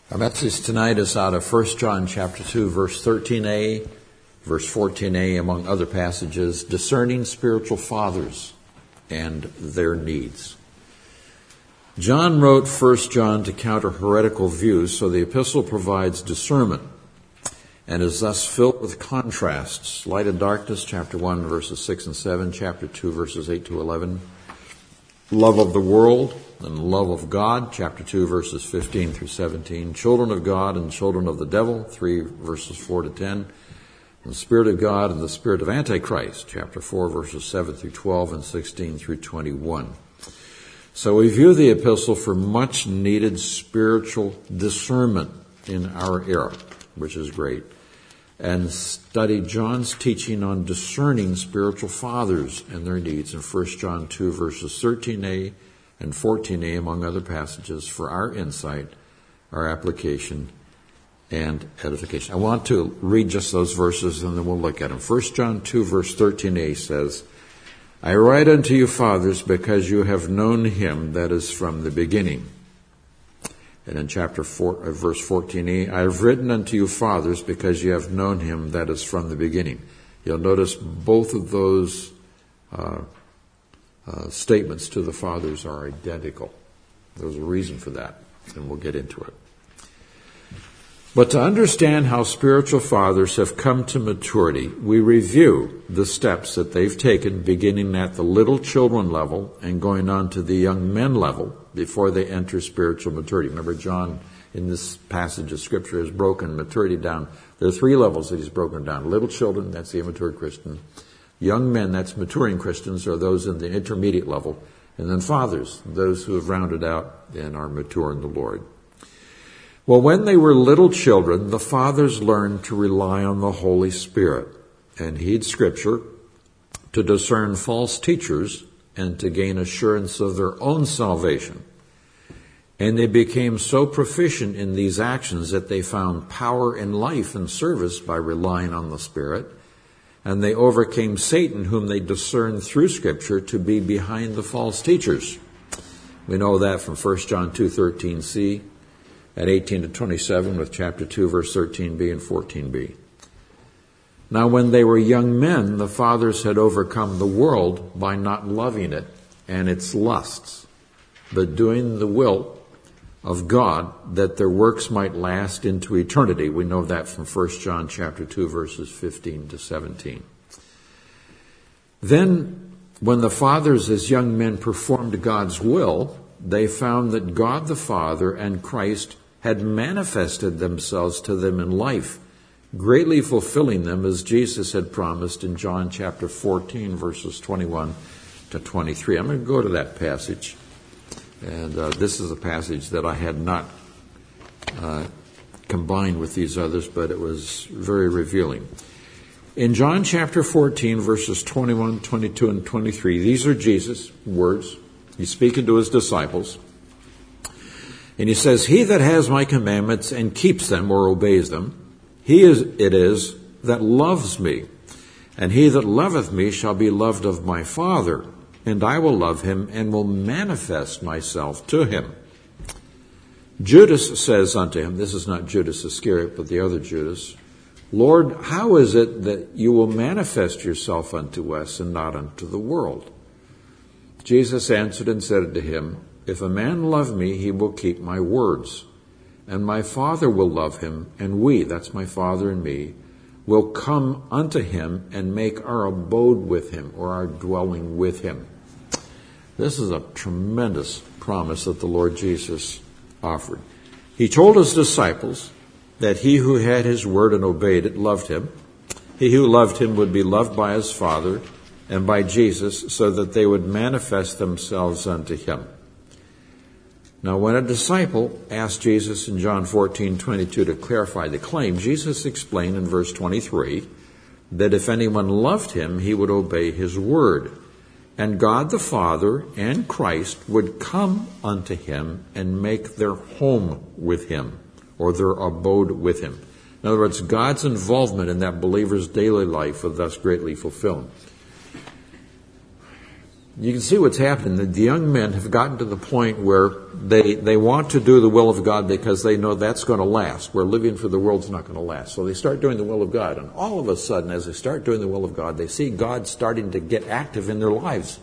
Our message tonight is out of 1 John chapter 2, verse 13a, verse 14a, among other passages, discerning spiritual fathers and their needs. John wrote 1 John to counter heretical views, so the epistle provides discernment and is thus filled with contrasts. Light and darkness, chapter 1, verses 6 and 7, chapter 2, verses 8 to 11. Love of the world and love of God, chapter 2, verses 15 through 17. Children of God and children of the devil, 3 verses 4 to 10. And the Spirit of God and the Spirit of Antichrist, chapter 4, verses 7 through 12 and 16 through 21. So we view the epistle for much needed spiritual discernment in our era, which is great, and study John's teaching on discerning spiritual fathers and their needs in 1 John 2, verses 13a and 14a, among other passages, for our insight, our application, and edification. I want to read just those verses and then we'll look at them. 1 John 2, verse 13a says, I write unto you, fathers, because you have known him that is from the beginning. And in chapter 4, verse 14a, I have written unto you, fathers, because you have known him that is from the beginning. You'll notice both of those statements to the fathers are identical. There's a reason for that, and we'll get into it. But to understand how spiritual fathers have come to maturity, we review the steps that they've taken, beginning at the little children level and going on to the young men level before they enter spiritual maturity. Remember, John, in this passage of Scripture, has broken maturity down. There are 3 levels that he's broken down. Little children, that's the immature Christian. Young men, that's maturing Christians, or those in the intermediate level. And then fathers, those who have rounded out and are mature in the Lord. Well, when they were little children, the fathers learned to rely on the Holy Spirit and heed Scripture to discern false teachers and to gain assurance of their own salvation. And they became so proficient in these actions that they found power in life and service by relying on the Spirit. And they overcame Satan, whom they discerned through Scripture to be behind the false teachers. We know that from 1 John 2:13c. At 18 to 27 with chapter 2, verse 13b and 14b. Now when they were young men, the fathers had overcome the world by not loving it and its lusts, but doing the will of God, that their works might last into eternity. We know that from 1 John chapter 2, verses 15 to 17. Then, when the fathers as young men performed God's will, they found that God the Father and Christ had manifested themselves to them in life, greatly fulfilling them as Jesus had promised in John chapter 14, verses 21 to 23. I'm going to go to that passage, and this is a passage that I had not combined with these others, but it was very revealing. In John chapter 14, verses 21, 22, and 23, these are Jesus' words. He's speaking to his disciples. And he says, He that has my commandments and keeps them or obeys them, it is that loves me. And he that loveth me shall be loved of my Father, and I will love him and will manifest myself to him. Judas says unto him, this is not Judas Iscariot, but the other Judas, Lord, how is it that you will manifest yourself unto us and not unto the world? Jesus answered and said unto him, If a man love me, he will keep my words. And my Father will love him, and we, that's my Father and me, will come unto him and make our abode with him, or our dwelling with him. This is a tremendous promise that the Lord Jesus offered. He told his disciples that he who had his word and obeyed it loved him. He who loved him would be loved by his Father and by Jesus, so that they would manifest themselves unto him. Now, when a disciple asked Jesus in John 14:22 to clarify the claim, Jesus explained in verse 23 that if anyone loved him, he would obey his word. And God the Father and Christ would come unto him and make their home with him, or their abode with him. In other words, God's involvement in that believer's daily life would thus greatly fulfill him. you can see what's happening. The young men have gotten to the point where they want to do the will of God because they know that's going to last, where living for the world's not going to last. So they start doing the will of God. And all of a sudden, as they start doing the will of God, they see God starting to get active in their lives.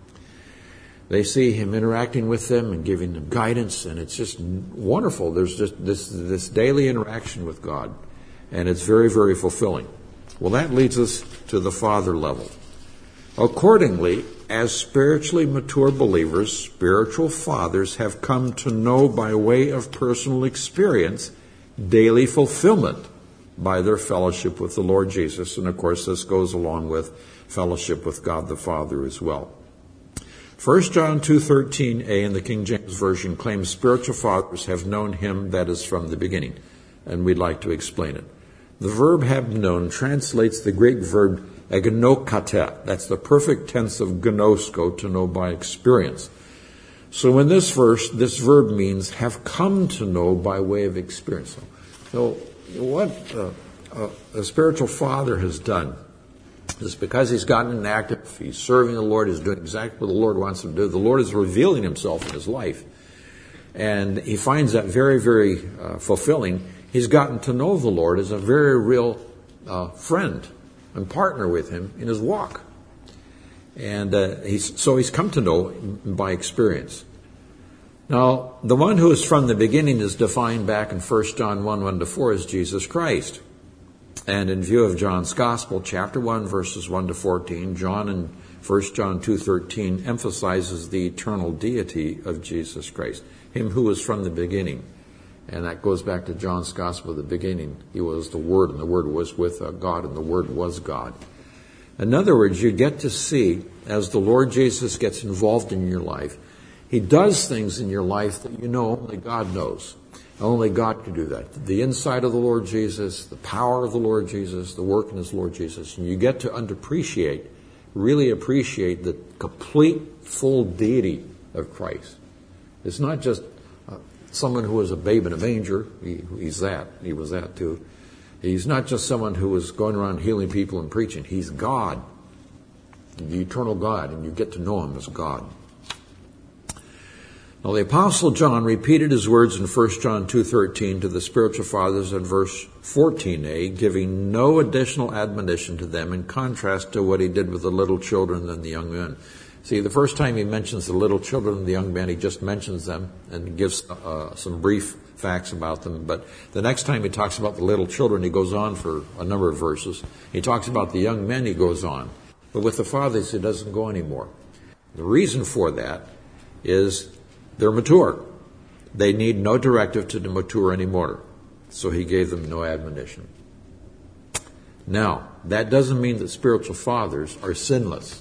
They see Him interacting with them and giving them guidance, and it's just wonderful. There's just this daily interaction with God, and it's very, very fulfilling. Well, that leads us to the Father level. Accordingly, as spiritually mature believers, spiritual fathers have come to know by way of personal experience daily fulfillment by their fellowship with the Lord Jesus. And of course, this goes along with fellowship with God the Father as well. 1 John 2:13a in the King James Version claims spiritual fathers have known Him that is from the beginning. And we'd like to explain it. The verb have known translates the Greek verb egnokate. That's the perfect tense of gnosko, to know by experience. So in this verse, this verb means have come to know by way of experience. So what a spiritual father has done is, because he's gotten active, he's serving the Lord, he's doing exactly what the Lord wants him to do. The Lord is revealing Himself in his life. And he finds that very, very fulfilling. He's gotten to know the Lord as a very real friend and partner with Him in his walk. And he's come to know by experience. Now, the one who is from the beginning is defined back in 1 John 1:1-4 as Jesus Christ. And in view of John's Gospel, chapter 1, verses 1-14, John in 1 John 2:13 emphasizes the eternal deity of Jesus Christ, Him who is from the beginning. And that goes back to John's Gospel at the beginning. He was the Word, and the Word was with God, and the Word was God. In other words, you get to see, as the Lord Jesus gets involved in your life, He does things in your life that you know only God knows. Only God can do that. The insight of the Lord Jesus, the power of the Lord Jesus, the work in His Lord Jesus. And you get to really appreciate the complete, full deity of Christ. It's not just someone who was a babe in a manger. He was that too. He's not just someone who was going around healing people and preaching. He's God, the eternal God, and you get to know Him as God. Now, the Apostle John repeated his words in 1 John 2:13 to the spiritual fathers in verse 14a, giving no additional admonition to them, in contrast to what he did with the little children and the young men. See, the first time he mentions the little children and the young men, he just mentions them and gives some brief facts about them. But the next time he talks about the little children, he goes on for a number of verses. He talks about the young men, he goes on. But with the fathers, he doesn't go anymore. The reason for that is they're mature. They need no directive to mature anymore. So he gave them no admonition. Now, that doesn't mean that spiritual fathers are sinless.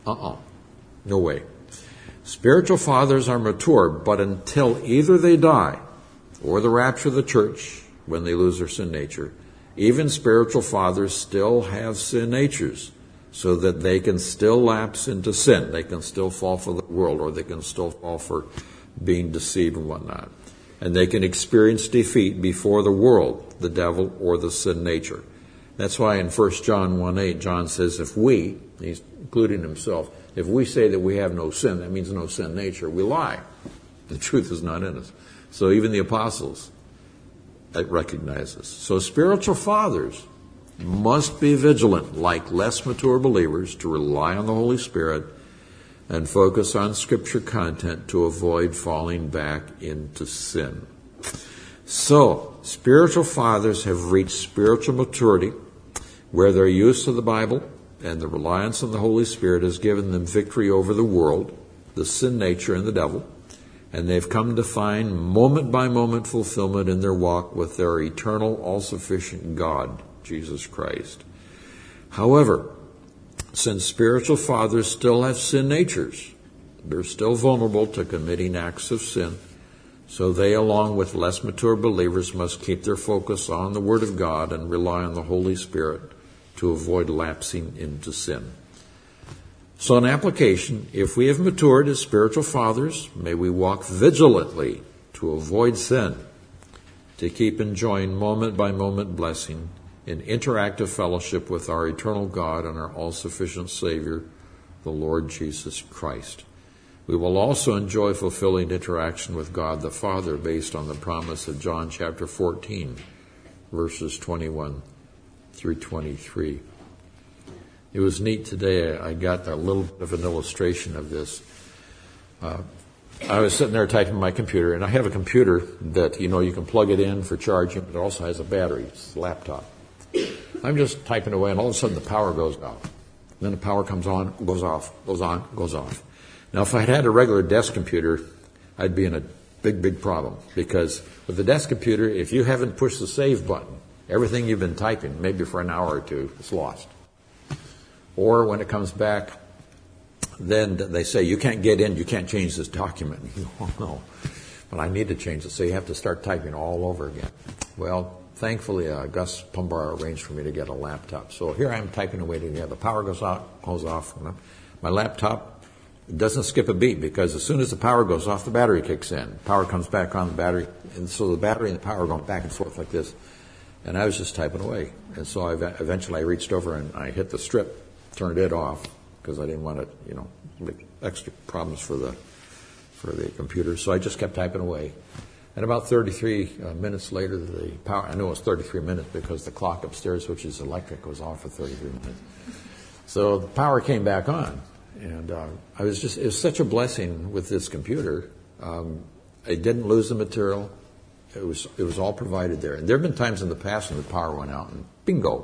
No way. Spiritual fathers are mature, but until either they die or the rapture of the church, when they lose their sin nature, even spiritual fathers still have sin natures, so that they can still lapse into sin. They can still fall for the world, or they can still fall for being deceived and whatnot. And they can experience defeat before the world, the devil, or the sin nature. That's why in 1 John 1:8, John says, if we, he's including himself, if we say that we have no sin, that means no sin nature, we lie. The truth is not in us. So even the apostles recognize this. So spiritual fathers must be vigilant, like less mature believers, to rely on the Holy Spirit and focus on Scripture content to avoid falling back into sin. So, spiritual fathers have reached spiritual maturity where their use of the Bible and the reliance on the Holy Spirit has given them victory over the world, the sin nature, and the devil, and they've come to find moment-by-moment fulfillment in their walk with their eternal, all-sufficient God, Jesus Christ. However, since spiritual fathers still have sin natures, they're still vulnerable to committing acts of sin, so they, along with less mature believers, must keep their focus on the Word of God and rely on the Holy Spirit to avoid lapsing into sin. So in application, if we have matured as spiritual fathers, may we walk vigilantly to avoid sin, to keep enjoying moment-by-moment blessing in interactive fellowship with our eternal God and our all-sufficient Savior, the Lord Jesus Christ. We will also enjoy fulfilling interaction with God the Father based on the promise of John chapter 14, verses 21 through 23. It was neat today. I got a little bit of an illustration of this. I was sitting there typing my computer, and I have a computer that, you can plug it in for charging, but it also has a battery. It's a laptop. I'm just typing away, and all of a sudden the power goes out. Then the power comes on, goes off, goes on, goes off. Now, if I had a regular desk computer, I'd be in a big, big problem, because with the desk computer, if you haven't pushed the save button, everything you've been typing, maybe for an hour or two, is lost. Or when it comes back, then they say, you can't get in, you can't change this document. And you go, oh, no, but I need to change it, so you have to start typing all over again. Well, thankfully, Gus Pumbar arranged for me to get a laptop. So here I am typing away together. The power goes out, goes off. My laptop doesn't skip a beat, because as soon as the power goes off, the battery kicks in. Power comes back on, the battery, and so the battery and the power are going back and forth like this. And I was just typing away. And so eventually I reached over and I hit the strip, turned it off, because I didn't want it, make extra problems for the computer. So I just kept typing away. And about 33 minutes later, the power, I know it was 33 minutes because the clock upstairs, which is electric, was off for 33 minutes. So the power came back on. And it was such a blessing with this computer. I didn't lose the material. It was all provided there. And there have been times in the past when the power went out and bingo,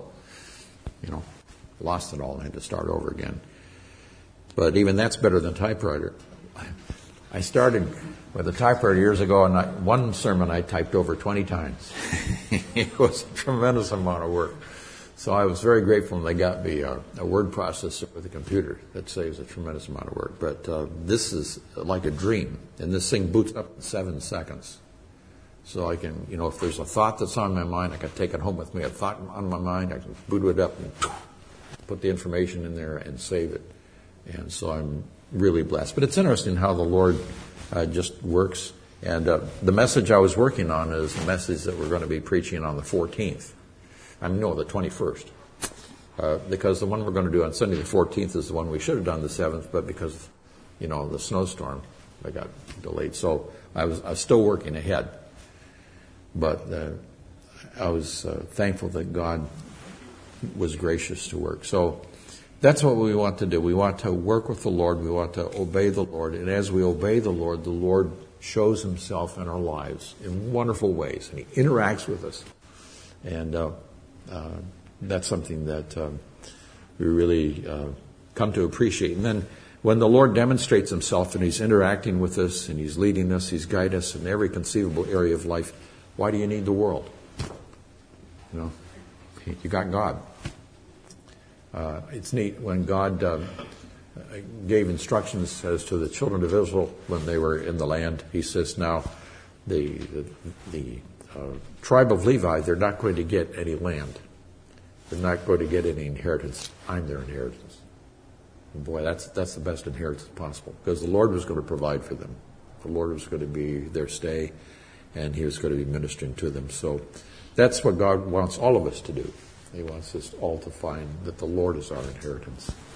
lost it all and had to start over again. But even that's better than typewriter. I started with a typewriter years ago, and one sermon I typed over 20 times. It was a tremendous amount of work. So I was very grateful when they got me a word processor with a computer. That saves a tremendous amount of work. But this is like a dream. And this thing boots up in 7 seconds. So I can, if there's a thought that's on my mind, I can take it home with me. A thought on my mind, I can boot it up and put the information in there and save it. And so I'm really blessed. But it's interesting how the Lord just works. And the message I was working on is the message that we're going to be preaching on the 14th. The 21st. Because the one we're going to do on Sunday the 14th is the one we should have done the 7th, but because, the snowstorm, I got delayed. So I was still working ahead. But I was thankful that God was gracious to work. So that's what we want to do. We want to work with the Lord. We want to obey the Lord. And as we obey the Lord shows himself in our lives in wonderful ways. And he interacts with us. And that's something that we really come to appreciate. And then when the Lord demonstrates himself and he's interacting with us and he's leading us, he's guiding us in every conceivable area of life, why do you need the world? You got God. It's neat when God gave instructions as to the children of Israel when they were in the land. He says, now the tribe of Levi, they're not going to get any land. They're not going to get any inheritance. I'm their inheritance. And boy, that's the best inheritance possible, because the Lord was going to provide for them. The Lord was going to be their stay, and he was going to be ministering to them. So that's what God wants all of us to do. He wants us all to find that the Lord is our inheritance.